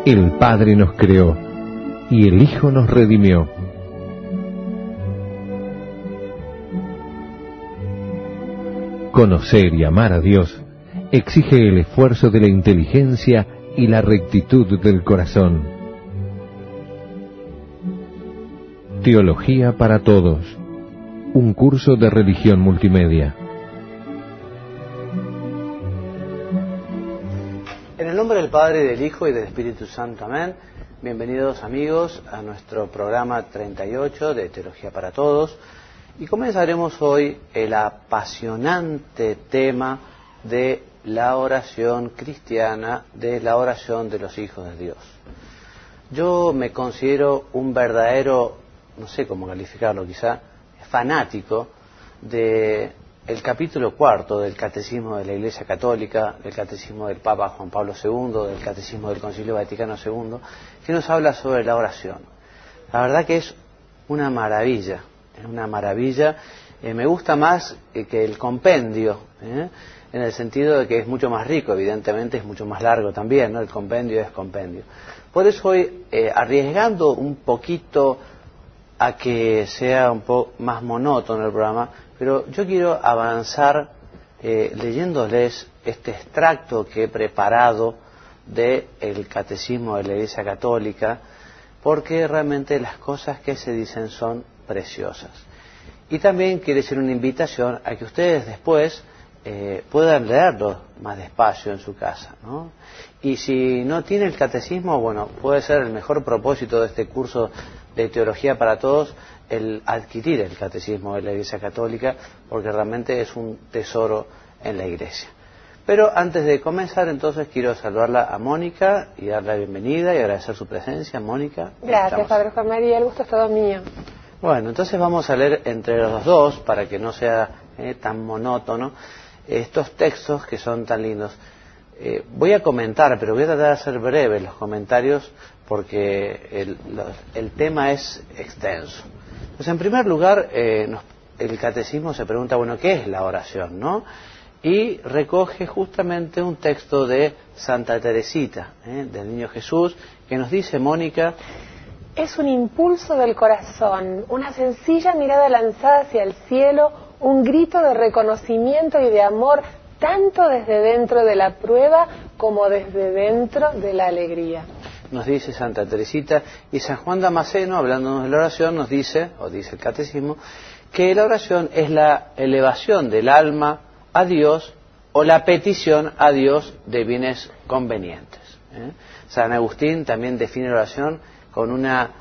El Padre nos creó y el Hijo nos redimió. Conocer y amar a Dios exige el esfuerzo de la inteligencia y la rectitud del corazón. Teología para Todos, un curso de religión multimedia. En el nombre del Padre, del Hijo y del Espíritu Santo. Amén. Bienvenidos amigos a nuestro programa 38 de Teología para Todos. Y comenzaremos hoy el apasionante tema de la oración cristiana, de la oración de los hijos de Dios. Yo me considero un verdadero, no sé cómo calificarlo quizá, fanático de el capítulo 4 del Catecismo de la Iglesia Católica, del Catecismo del Papa Juan Pablo II, del Catecismo del Concilio Vaticano II, que nos habla sobre la oración. La verdad que es una maravilla. Es una maravilla, me gusta más que el compendio, en el sentido de que es mucho más rico, evidentemente es mucho más largo también, ¿no? El compendio es compendio. Por eso hoy, arriesgando un poquito a que sea un poco más monótono el programa, pero yo quiero avanzar leyéndoles este extracto que he preparado del Catecismo de la Iglesia Católica, porque realmente las cosas que se dicen son preciosas. Y también quiere ser una invitación a que ustedes después puedan leerlo más despacio en su casa, ¿no? Y si no tiene el catecismo, bueno, puede ser el mejor propósito de este curso de Teología para Todos el adquirir el catecismo de la Iglesia Católica, porque realmente es un tesoro en la Iglesia. Pero antes de comenzar, entonces, quiero saludarla a Mónica y darle la bienvenida y agradecer su presencia. Mónica. Gracias, Padre Juan María, el gusto es todo mío. Bueno, entonces vamos a leer entre los dos, para que no sea tan monótono, estos textos que son tan lindos. Voy a comentar, pero voy a tratar de hacer breves los comentarios, porque el tema es extenso. Pues en primer lugar, el catecismo se pregunta, bueno, ¿qué es la oración, no? Y recoge justamente un texto de Santa Teresita, del Niño Jesús, que nos dice, Mónica: es un impulso del corazón, una sencilla mirada lanzada hacia el cielo, un grito de reconocimiento y de amor, tanto desde dentro de la prueba como desde dentro de la alegría. Nos dice Santa Teresita, y San Juan Damasceno, hablándonos de la oración, nos dice, o dice el catecismo, que la oración es la elevación del alma a Dios o la petición a Dios de bienes convenientes. San Agustín también define la oración con una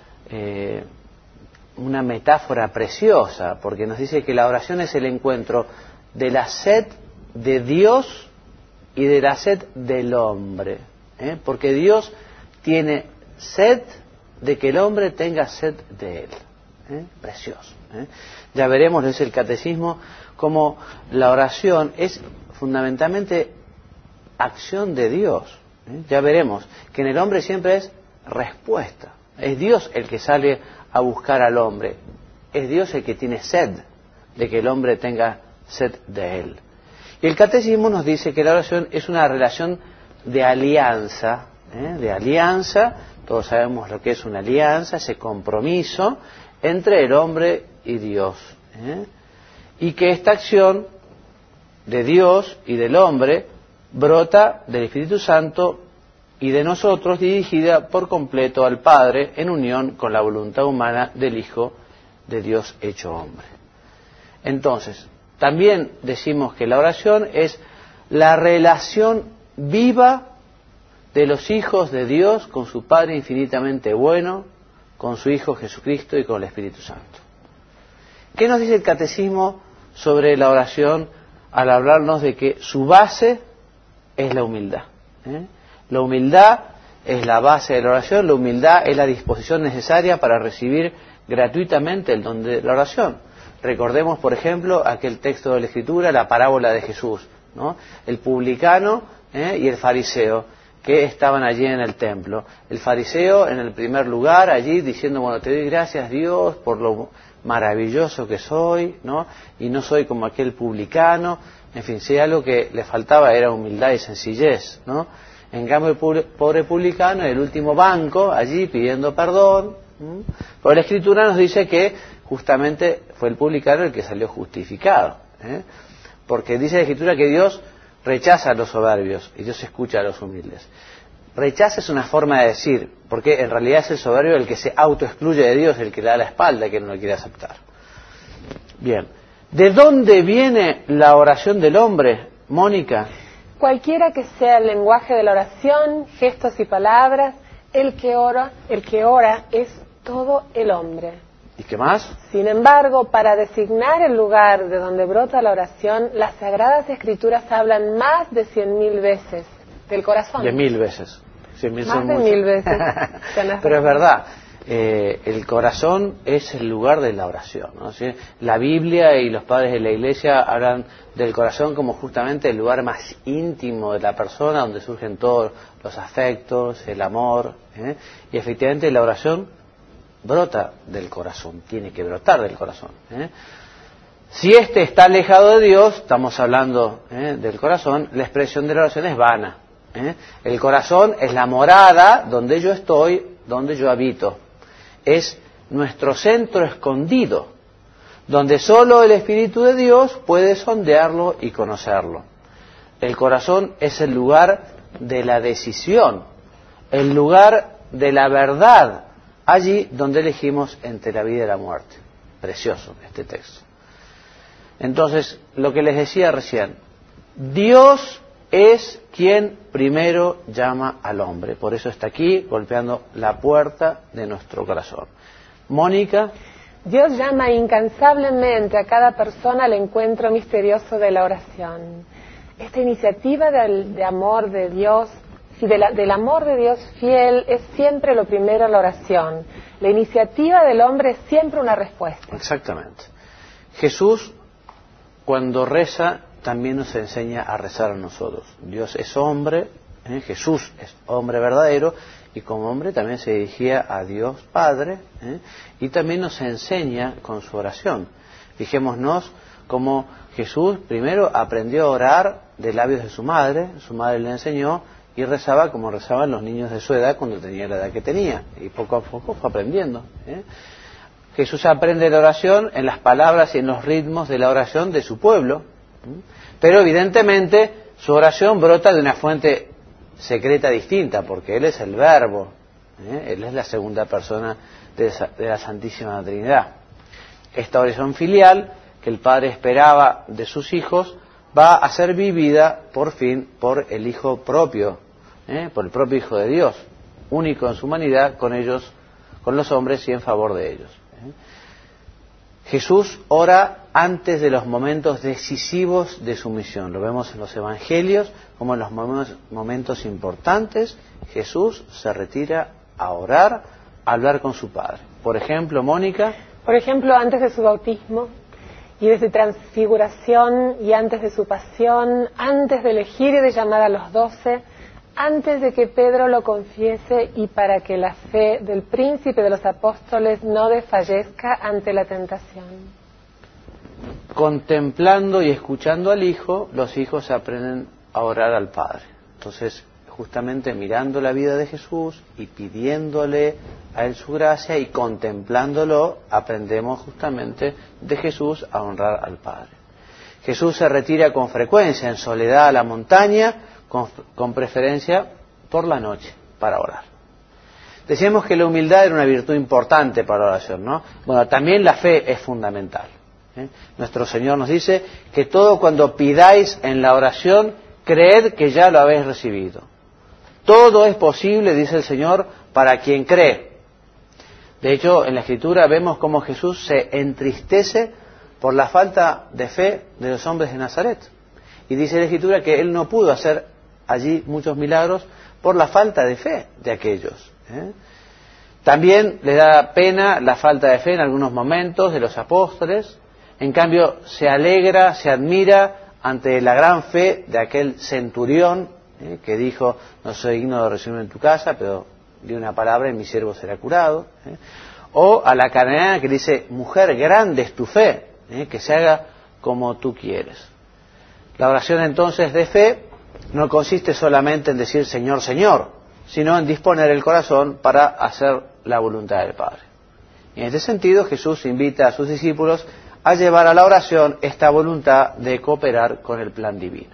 metáfora preciosa, porque nos dice que la oración es el encuentro de la sed de Dios y de la sed del hombre, porque Dios tiene sed de que el hombre tenga sed de él. Precioso. Ya veremos, es el catecismo, cómo la oración es fundamentalmente acción de Dios. Ya veremos que en el hombre siempre es respuesta. Es Dios el que sale a buscar al hombre. Es Dios el que tiene sed de que el hombre tenga sed de él. Y el catecismo nos dice que la oración es una relación de alianza, todos sabemos lo que es una alianza, ese compromiso entre el hombre y Dios. Y que esta acción de Dios y del hombre brota del Espíritu Santo y de nosotros, dirigida por completo al Padre en unión con la voluntad humana del Hijo de Dios hecho hombre. Entonces, también decimos que la oración es la relación viva de los hijos de Dios con su Padre infinitamente bueno, con su Hijo Jesucristo y con el Espíritu Santo. ¿Qué nos dice el catecismo sobre la oración al hablarnos de que su base es la humildad? La humildad es la base de la oración, la humildad es la disposición necesaria para recibir gratuitamente el don de la oración. Recordemos, por ejemplo, aquel texto de la Escritura, la parábola de Jesús, ¿no? El publicano y el fariseo, que estaban allí en el templo. El fariseo en el primer lugar, allí diciendo, bueno, te doy gracias Dios por lo maravilloso que soy, ¿no? Y no soy como aquel publicano. En fin, si algo que le faltaba era humildad y sencillez, ¿no? En cambio, el pobre publicano en el último banco, allí pidiendo perdón. Pero la Escritura nos dice que justamente fue el publicano el que salió justificado. Porque dice la Escritura que Dios rechaza a los soberbios y Dios escucha a los humildes. Rechaza es una forma de decir, porque en realidad es el soberbio el que se autoexcluye de Dios, el que le da la espalda, que no lo quiere aceptar. Bien, ¿de dónde viene la oración del hombre, Mónica? Cualquiera que sea el lenguaje de la oración, gestos y palabras, el que ora es todo el hombre. ¿Y qué más? Sin embargo, para designar el lugar de donde brota la oración, las Sagradas Escrituras hablan más de 100.000 veces del corazón. De 1.000 veces. 100.000 más son de muchos. 1.000 veces. Pero es verdad, el corazón es el lugar de la oración, ¿no? ¿Sí? La Biblia y los padres de la Iglesia hablan del corazón como justamente el lugar más íntimo de la persona, donde surgen todos los afectos, el amor, y efectivamente la oración brota del corazón, tiene que brotar del corazón. Si éste está alejado de Dios, estamos hablando del corazón, la expresión de la oración es vana. El corazón es la morada donde yo estoy, donde yo habito. Es nuestro centro escondido, donde solo el Espíritu de Dios puede sondearlo y conocerlo. El corazón es el lugar de la decisión, el lugar de la verdad, allí donde elegimos entre la vida y la muerte. Precioso este texto. Entonces, lo que les decía recién, Dios es quien primero llama al hombre. Por eso está aquí golpeando la puerta de nuestro corazón. Mónica. Dios llama incansablemente a cada persona al encuentro misterioso de la oración. Esta iniciativa de amor de Dios, del amor de Dios fiel, es siempre lo primero la oración. La iniciativa del hombre es siempre una respuesta. Exactamente. Jesús, cuando reza, también nos enseña a rezar a nosotros. Dios es hombre, Jesús es hombre verdadero, y como hombre también se dirigía a Dios Padre, y también nos enseña con su oración. Fijémonos cómo Jesús primero aprendió a orar de labios de su madre le enseñó, y rezaba como rezaban los niños de su edad cuando tenía la edad que tenía, y poco a poco fue aprendiendo. Jesús aprende la oración en las palabras y en los ritmos de la oración de su pueblo, pero evidentemente su oración brota de una fuente secreta distinta, porque Él es el Verbo, Él es la segunda persona de la Santísima Trinidad. Esta oración filial que el Padre esperaba de sus hijos va a ser vivida por fin por el Hijo propio, por el propio Hijo de Dios, único en su humanidad con ellos, con los hombres y en favor de ellos. Jesús ora antes de los momentos decisivos de su misión. Lo vemos en los Evangelios, como en los momentos importantes, Jesús se retira a orar, a hablar con su Padre. Por ejemplo, Mónica. Por ejemplo, antes de su bautismo y de su transfiguración y antes de su pasión, antes de elegir y de llamar a los 12, antes de que Pedro lo confiese y para que la fe del príncipe de los apóstoles no desfallezca ante la tentación. Contemplando y escuchando al Hijo, los hijos aprenden a orar al Padre. Entonces, justamente mirando la vida de Jesús y pidiéndole a Él su gracia y contemplándolo, aprendemos justamente de Jesús a honrar al Padre. Jesús se retira con frecuencia en soledad a la montaña, con preferencia por la noche, para orar. Decíamos que la humildad era una virtud importante para la oración, ¿no? Bueno, también la fe es fundamental. Nuestro Señor nos dice que todo cuando pidáis en la oración, creed que ya lo habéis recibido. Todo es posible, dice el Señor, para quien cree. De hecho, en la Escritura vemos cómo Jesús se entristece por la falta de fe de los hombres de Nazaret. Y dice la Escritura que Él no pudo hacer allí muchos milagros por la falta de fe de aquellos. También le da pena la falta de fe en algunos momentos de los apóstoles. En cambio, se alegra, se admira ante la gran fe de aquel centurión que dijo: no soy digno de recibirme en tu casa, pero di una palabra y mi siervo será curado. O a la cananeana que dice: mujer, grande es tu fe, que se haga como tú quieres. La oración entonces de fe no consiste solamente en decir Señor, Señor, sino en disponer el corazón para hacer la voluntad del Padre. Y en este sentido Jesús invita a sus discípulos a llevar a la oración esta voluntad de cooperar con el plan divino.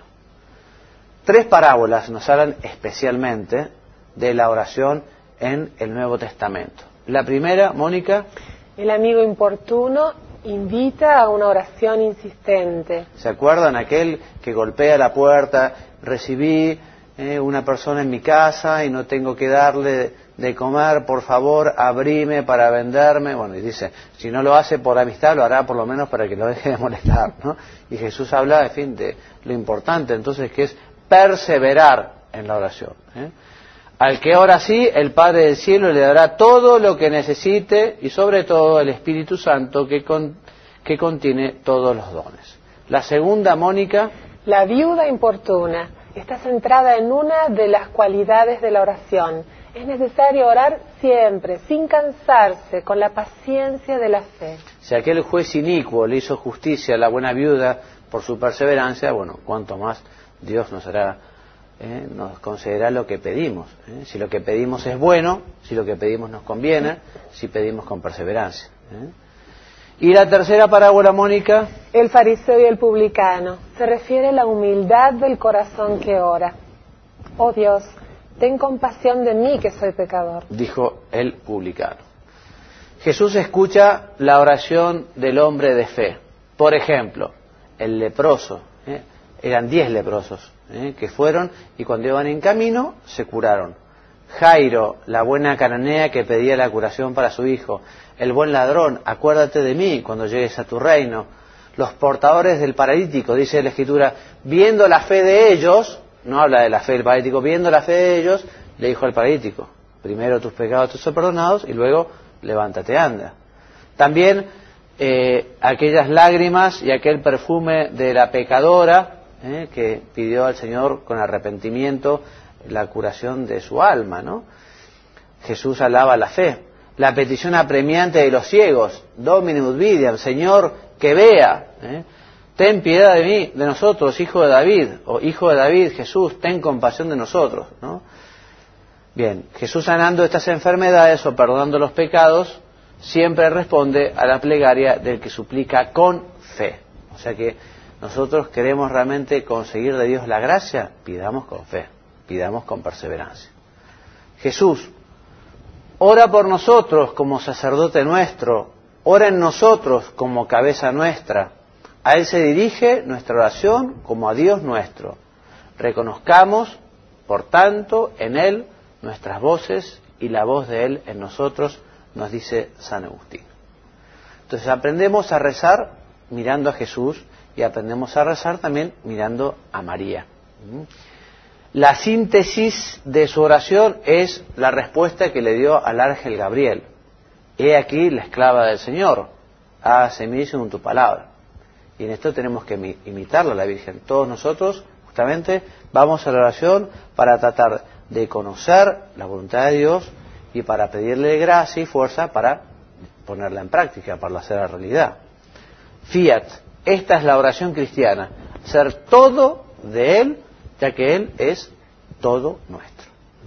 3 parábolas nos hablan especialmente de la oración en el Nuevo Testamento. La primera, Mónica. El amigo importuno invita a una oración insistente. ¿Se acuerdan? Aquel que golpea la puerta, recibí una persona en mi casa y no tengo que darle de comer, por favor, abrime para venderme. Bueno, y dice, si no lo hace por amistad, lo hará por lo menos para que lo deje de molestar, ¿no? Y Jesús habla, en fin, de lo importante entonces que es perseverar en la oración. Al que ora así, el Padre del Cielo le dará todo lo que necesite y sobre todo el Espíritu Santo que contiene todos los dones. La segunda, Mónica. La viuda importuna está centrada en una de las cualidades de la oración. Es necesario orar siempre, sin cansarse, con la paciencia de la fe. Si aquel juez inicuo le hizo justicia a la buena viuda por su perseverancia, bueno, cuánto más Dios nos concederá lo que pedimos. Si lo que pedimos es bueno, si lo que pedimos nos conviene, si pedimos con perseverancia. Y la tercera parábola, Mónica. El fariseo y el publicano. Se refiere a la humildad del corazón que ora. Oh Dios, ten compasión de mí que soy pecador, dijo el publicano. Jesús escucha la oración del hombre de fe. Por ejemplo, el leproso. Eran 10 leprosos que fueron y cuando iban en camino se curaron. Jairo, la buena cananea que pedía la curación para su hijo. El buen ladrón, acuérdate de mí cuando llegues a tu reino. Los portadores del paralítico, dice la Escritura, viendo la fe de ellos, no habla de la fe del paralítico, viendo la fe de ellos, le dijo al paralítico, primero tus pecados te son perdonados y luego levántate, anda. También aquellas lágrimas y aquel perfume de la pecadora que pidió al Señor con arrepentimiento la curación de su alma, ¿no? Jesús alaba la fe. La petición apremiante de los ciegos, Domine ut videam, Señor, que vea, ten piedad de mí, de nosotros, hijo de David, o hijo de David, Jesús, ten compasión de nosotros, ¿no? Bien, Jesús sanando estas enfermedades o perdonando los pecados, siempre responde a la plegaria del que suplica con fe. O sea que nosotros queremos realmente conseguir de Dios la gracia, pidamos con fe, pidamos con perseverancia. Jesús ora por nosotros como sacerdote nuestro, ora en nosotros como cabeza nuestra. A Él se dirige nuestra oración como a Dios nuestro. Reconozcamos, por tanto, en Él nuestras voces y la voz de Él en nosotros, nos dice San Agustín. Entonces aprendemos a rezar mirando a Jesús y aprendemos a rezar también mirando a María. La síntesis de su oración es la respuesta que le dio al ángel Gabriel. He aquí la esclava del Señor, hágase en mí según tu palabra. Y en esto tenemos que imitarla a la Virgen. Todos nosotros, justamente, vamos a la oración para tratar de conocer la voluntad de Dios y para pedirle gracia y fuerza para ponerla en práctica, para hacerla realidad. Fiat, esta es la oración cristiana, ser todo de Él, ya que Él es todo nuestro.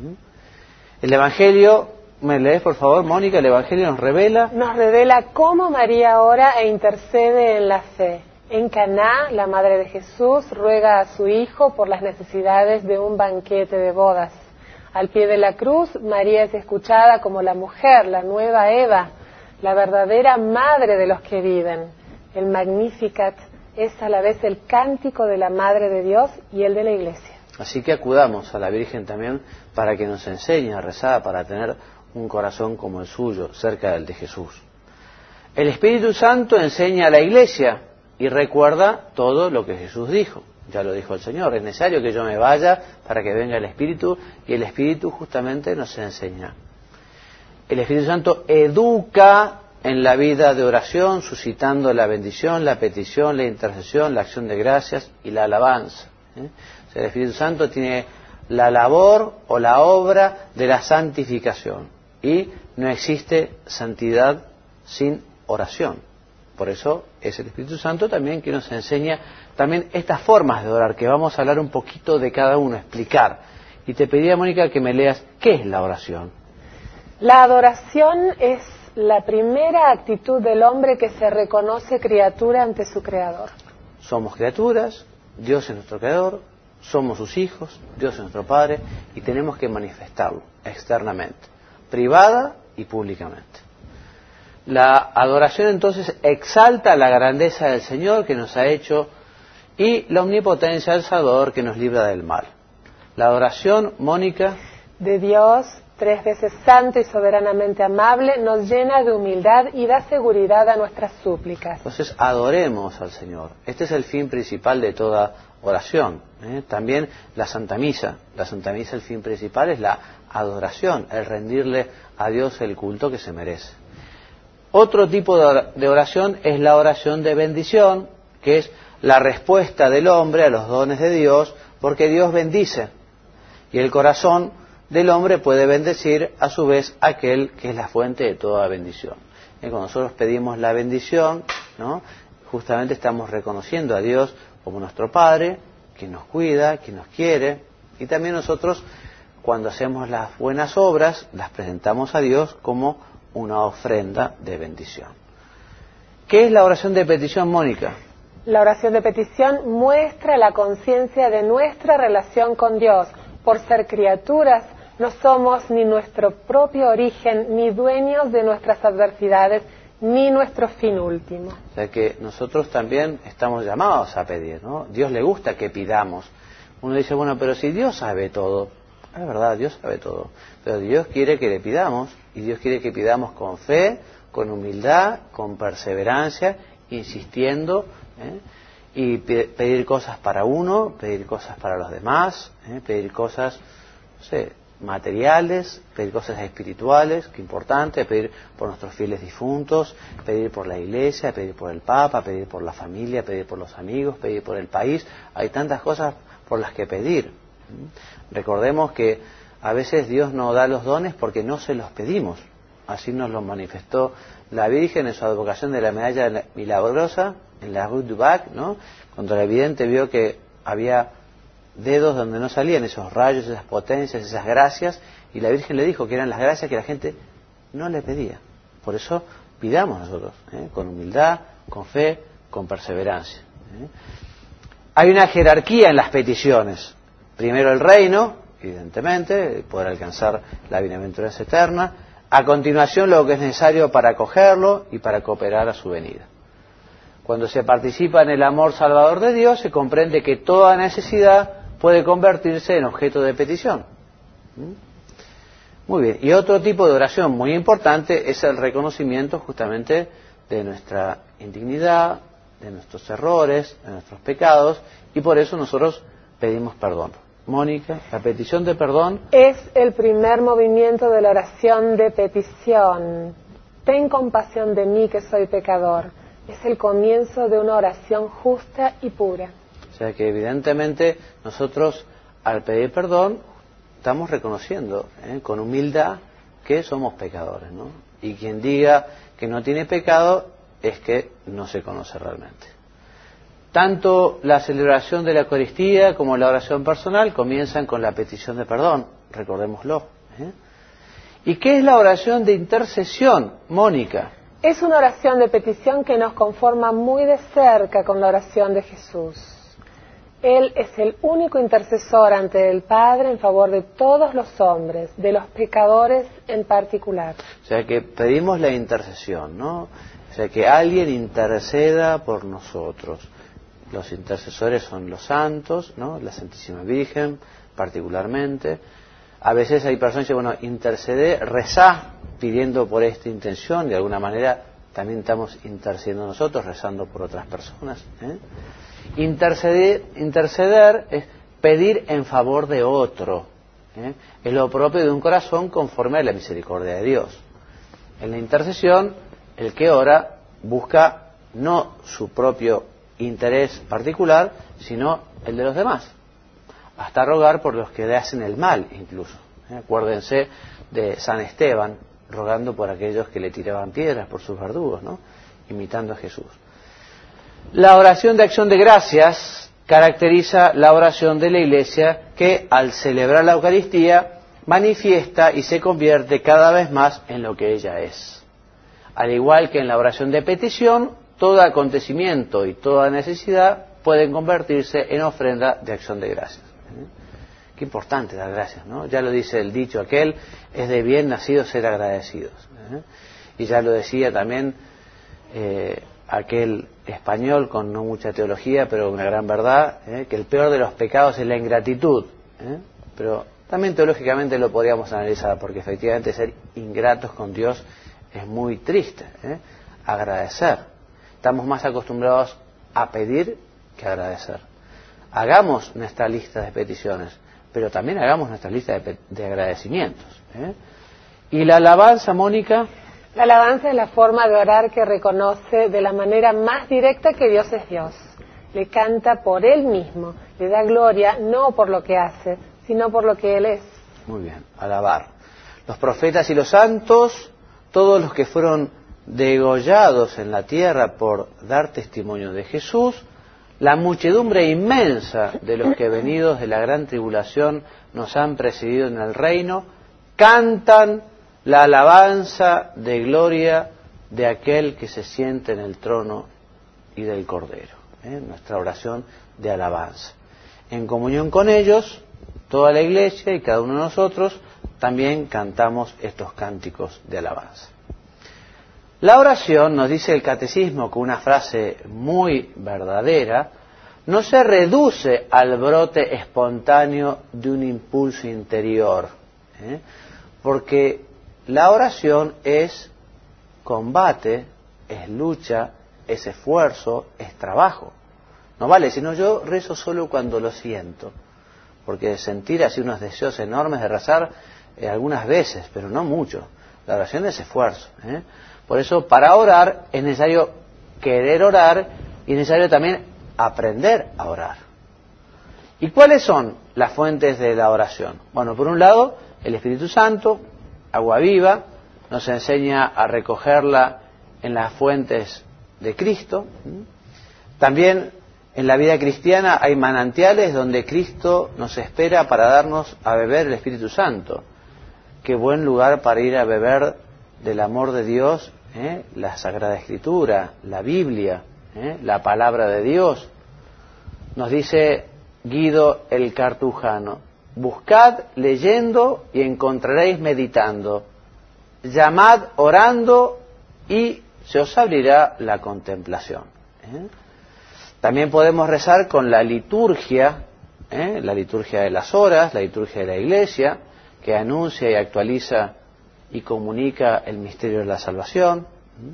El Evangelio, ¿me lees por favor, Mónica? El Evangelio nos revela cómo María ora e intercede en la fe. En Caná, la madre de Jesús ruega a su hijo por las necesidades de un banquete de bodas. Al pie de la cruz, María es escuchada como la mujer, la nueva Eva, la verdadera madre de los que viven. El Magnificat es a la vez el cántico de la Madre de Dios y el de la Iglesia. Así que acudamos a la Virgen también para que nos enseñe a rezar, para tener un corazón como el suyo, cerca del de Jesús. El Espíritu Santo enseña a la Iglesia y recuerda todo lo que Jesús dijo. Ya lo dijo el Señor, es necesario que yo me vaya para que venga el Espíritu, y el Espíritu justamente nos enseña. El Espíritu Santo educa en la vida de oración, suscitando la bendición, la petición, la intercesión, la acción de gracias y la alabanza. O sea, el Espíritu Santo tiene la labor o la obra de la santificación, y no existe santidad sin oración. Por eso es el Espíritu Santo también que nos enseña también estas formas de orar, que vamos a hablar un poquito de cada uno, explicar. Y te pedía, Mónica, que me leas qué es la oración. La adoración es la primera actitud del hombre que se reconoce criatura ante su Creador. Somos criaturas, Dios es nuestro Creador, somos sus hijos, Dios es nuestro Padre, y tenemos que manifestarlo externamente, privada y públicamente. La adoración entonces exalta la grandeza del Señor que nos ha hecho y la omnipotencia del Salvador que nos libra del mal. La adoración, Mónica, de Dios, 3 veces santo y soberanamente amable, nos llena de humildad y da seguridad a nuestras súplicas. Entonces adoremos al Señor. Este es el fin principal de toda oración. También la Santa Misa. La Santa Misa, el fin principal es la adoración, el rendirle a Dios el culto que se merece. Otro tipo de oración es la oración de bendición, que es la respuesta del hombre a los dones de Dios, porque Dios bendice. Y el corazón del hombre puede bendecir a su vez aquel que es la fuente de toda bendición. Cuando nosotros pedimos la bendición, ¿no?, justamente estamos reconociendo a Dios como nuestro Padre, que nos cuida, que nos quiere, y también nosotros, cuando hacemos las buenas obras, las presentamos a Dios como una ofrenda de bendición. ¿Qué es la oración de petición, Mónica? La oración de petición muestra la conciencia de nuestra relación con Dios. Por ser criaturas, no somos ni nuestro propio origen, ni dueños de nuestras adversidades, ni nuestro fin último. O sea que nosotros también estamos llamados a pedir, ¿no? Dios le gusta que pidamos. Uno dice, bueno, pero si Dios sabe todo, es verdad, Dios sabe todo, pero Dios quiere que le pidamos, y Dios quiere que pidamos con fe, con humildad, con perseverancia, insistiendo, y pedir cosas para uno, pedir cosas para los demás, pedir cosas, no sé, materiales, pedir cosas espirituales, que importante, pedir por nuestros fieles difuntos, pedir por la Iglesia, pedir por el Papa, pedir por la familia, pedir por los amigos, pedir por el país. Hay tantas cosas por las que pedir. Recordemos que a veces Dios nos da los dones porque no se los pedimos. Así nos lo manifestó la Virgen en su advocación de la medalla milagrosa en la Rue du Bac, ¿no?, cuando la vidente vio que había dedos donde no salían esos rayos, esas potencias, esas gracias, y la Virgen le dijo que eran las gracias que la gente no le pedía. Por eso pidamos nosotros, con humildad, con fe, con perseverancia. Hay una jerarquía en las peticiones. Primero el reino, evidentemente, poder alcanzar la bienaventuranza eterna. A continuación lo que es necesario para acogerlo y para cooperar a su venida. Cuando se participa en el amor salvador de Dios, se comprende que toda necesidad puede convertirse en objeto de petición. Muy bien. Y otro tipo de oración muy importante es el reconocimiento justamente de nuestra indignidad, de nuestros errores, de nuestros pecados, y por eso nosotros pedimos perdón. Mónica, la petición de perdón es el primer movimiento de la oración de petición. Ten compasión de mí que soy pecador. Es el comienzo de una oración justa y pura. O sea que evidentemente nosotros al pedir perdón estamos reconociendo con humildad que somos pecadores, ¿no? Y quien diga que no tiene pecado es que no se conoce realmente. Tanto la celebración de la Eucaristía como la oración personal comienzan con la petición de perdón, recordémoslo. ¿Y qué es la oración de intercesión, Mónica? Es una oración de petición que nos conforma muy de cerca con la oración de Jesús. Él es el único intercesor ante el Padre en favor de todos los hombres, de los pecadores en particular. O sea que pedimos la intercesión, ¿no? O sea que alguien interceda por nosotros. Los intercesores son los santos, ¿no?, la Santísima Virgen particularmente. A veces hay personas que dicen, bueno, intercede, rezá pidiendo por esta intención, de alguna manera también estamos intercediendo nosotros, rezando por otras personas. Interceder es pedir en favor de otro. Es lo propio de un corazón conforme a la misericordia de Dios. En la intercesión, el que ora busca no su propio interés particular, sino el de los demás, hasta rogar por los que le hacen el mal incluso. Acuérdense de San Esteban rogando por aquellos que le tiraban piedras, por sus verdugos, ¿no? imitando a Jesús. La oración de acción de gracias caracteriza la oración de la Iglesia que al celebrar la Eucaristía manifiesta y se convierte cada vez más en lo que ella es. Al igual que en la oración de petición, todo acontecimiento y toda necesidad pueden convertirse en ofrenda de acción de gracias. Qué importante dar gracias, ¿no? Ya lo dice el dicho aquel, es de bien nacidos ser agradecidos. Y ya lo decía también aquel español con no mucha teología, pero una gran verdad, que el peor de los pecados es la ingratitud. Pero también teológicamente lo podríamos analizar, porque efectivamente ser ingratos con Dios es muy triste. Agradecer. Estamos más acostumbrados a pedir que a agradecer. Hagamos nuestra lista de peticiones, pero también hagamos nuestra lista de agradecimientos. Y la alabanza, Mónica. La alabanza es la forma de orar que reconoce de la manera más directa que Dios es Dios. Le canta por Él mismo, le da gloria no por lo que hace, sino por lo que Él es. Muy bien, alabar. Los profetas y los santos, todos los que fueron degollados en la tierra por dar testimonio de Jesús, la muchedumbre inmensa de los que venidos de la gran tribulación nos han precedido en el reino, cantan la alabanza de gloria de aquel que se siente en el trono y del Cordero. Nuestra oración de alabanza. En comunión con ellos, toda la Iglesia y cada uno de nosotros también cantamos estos cánticos de alabanza. La oración, nos dice el Catecismo con una frase muy verdadera, no se reduce al brote espontáneo de un impulso interior, porque la oración es combate, es lucha, es esfuerzo, es trabajo. No vale, sino yo rezo solo cuando lo siento, porque sentir así unos deseos enormes de rezar algunas veces, pero no mucho. La oración es esfuerzo. Por eso, para orar es necesario querer orar y es necesario también aprender a orar. ¿Y cuáles son las fuentes de la oración? Bueno, por un lado, el Espíritu Santo, agua viva, nos enseña a recogerla en las fuentes de Cristo. También en la vida cristiana hay manantiales donde Cristo nos espera para darnos a beber el Espíritu Santo. Qué buen lugar para ir a beber del amor de Dios, la Sagrada Escritura, la Biblia, la Palabra de Dios. Nos dice Guido el Cartujano, buscad leyendo y encontraréis meditando, llamad orando y se os abrirá la contemplación. También podemos rezar con la liturgia de las horas, la liturgia de la Iglesia, que anuncia y actualiza y comunica el misterio de la salvación.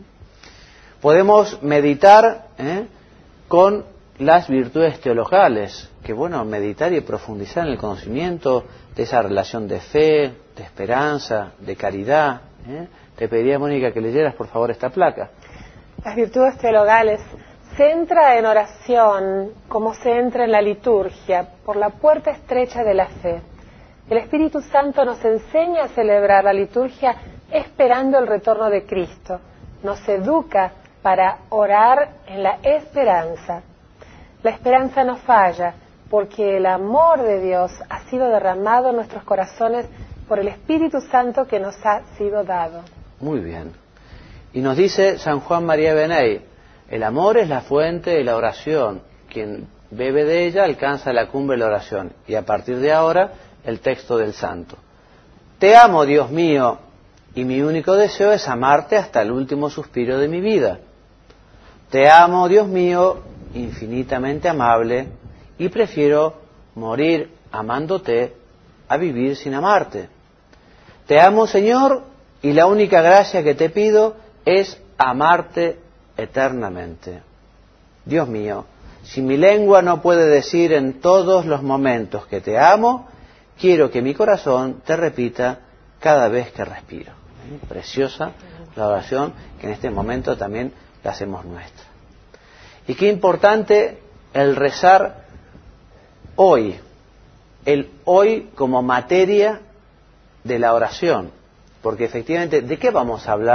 Podemos meditar con las virtudes teologales, que bueno, meditar y profundizar en el conocimiento de esa relación de fe, de esperanza, de caridad. Te pediría, Mónica, que leyeras por favor esta placa. Las virtudes teologales. Se entra en oración como se entra en la liturgia, por la puerta estrecha de la fe. El Espíritu Santo nos enseña a celebrar la liturgia esperando el retorno de Cristo. Nos educa para orar en la esperanza. La esperanza no falla, porque el amor de Dios ha sido derramado en nuestros corazones por el Espíritu Santo que nos ha sido dado. Muy bien. Y nos dice San Juan María Beney, el amor es la fuente de la oración. Quien bebe de ella alcanza la cumbre de la oración. Y a partir de ahora, el texto del santo. Te amo, Dios mío, y mi único deseo es amarte hasta el último suspiro de mi vida. Te amo, Dios mío, infinitamente amable, y prefiero morir amándote a vivir sin amarte. Te amo, Señor, y la única gracia que te pido es amarte eternamente. Dios mío, si mi lengua no puede decir en todos los momentos que te amo, quiero que mi corazón te repita cada vez que respiro. Preciosa la oración que en este momento también la hacemos nuestra. Y qué importante el rezar hoy, el hoy como materia de la oración, porque efectivamente, ¿de qué vamos a hablar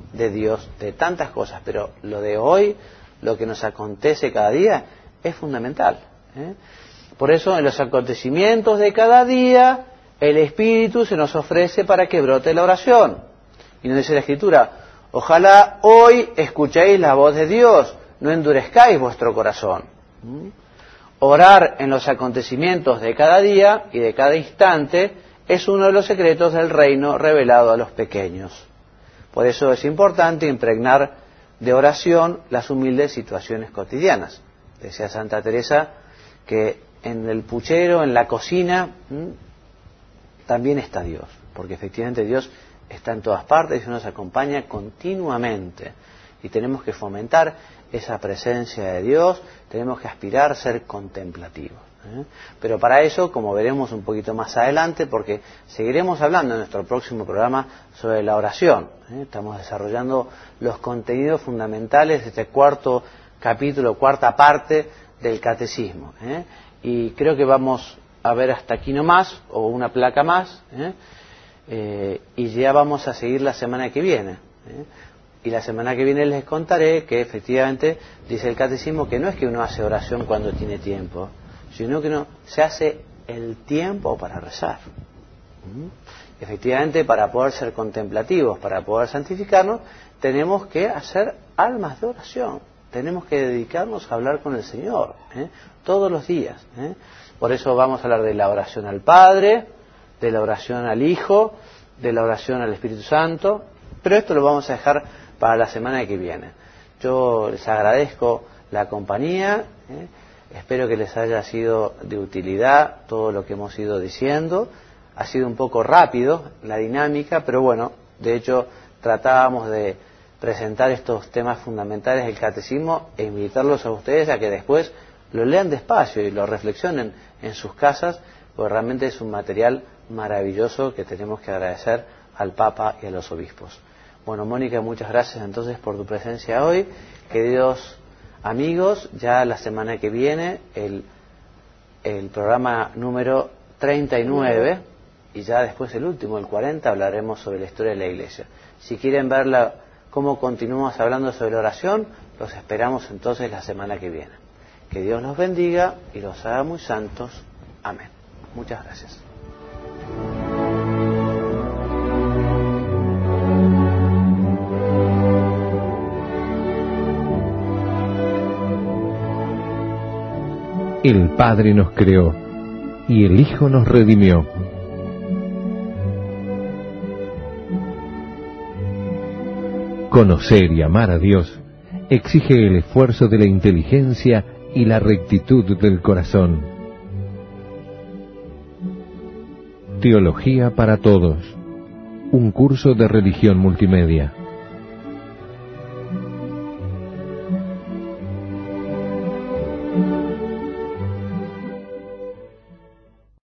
de Dios, de tantas cosas, pero lo de hoy, lo que nos acontece cada día, es fundamental. Por eso, en los acontecimientos de cada día, el Espíritu se nos ofrece para que brote la oración. Y nos dice la Escritura: ojalá hoy escuchéis la voz de Dios, no endurezcáis vuestro corazón. Orar en los acontecimientos de cada día y de cada instante es uno de los secretos del reino revelado a los pequeños. Por eso es importante impregnar de oración las humildes situaciones cotidianas. Decía Santa Teresa que en el puchero, en la cocina, también está Dios, porque efectivamente Dios está en todas partes y nos acompaña continuamente. Y tenemos que fomentar esa presencia de Dios, tenemos que aspirar a ser contemplativos. Pero para eso, como veremos un poquito más adelante, porque seguiremos hablando en nuestro próximo programa sobre la oración. Estamos desarrollando los contenidos fundamentales de este cuarto capítulo, cuarta parte del catecismo. Y creo que vamos a ver hasta aquí nomás, o una placa más, y ya vamos a seguir la semana que viene. Y la semana que viene les contaré que efectivamente dice el catecismo que no es que uno hace oración cuando tiene tiempo, sino que se hace el tiempo para rezar. Efectivamente, para poder ser contemplativos, para poder santificarnos, tenemos que hacer almas de oración. Tenemos que dedicarnos a hablar con el Señor, todos los días. Por eso vamos a hablar de la oración al Padre, de la oración al Hijo, de la oración al Espíritu Santo, pero esto lo vamos a dejar para la semana que viene. Yo les agradezco la compañía, espero que les haya sido de utilidad todo lo que hemos ido diciendo. Ha sido un poco rápido la dinámica, pero bueno, de hecho tratábamos de presentar estos temas fundamentales del catecismo e invitarlos a ustedes a que después lo lean despacio y lo reflexionen en sus casas, porque realmente es un material maravilloso que tenemos que agradecer al Papa y a los obispos. Bueno, Mónica, muchas gracias entonces por tu presencia hoy. Queridos amigos, ya la semana que viene el programa número 39 y ya después el último, el 40, hablaremos sobre la historia de la Iglesia. Si quieren ver cómo continuamos hablando sobre la oración, los esperamos entonces la semana que viene. Que Dios los bendiga y los haga muy santos. Amén. Muchas gracias. El Padre nos creó y el Hijo nos redimió. Conocer y amar a Dios exige el esfuerzo de la inteligencia y la rectitud del corazón. Teología para todos. Un curso de religión multimedia.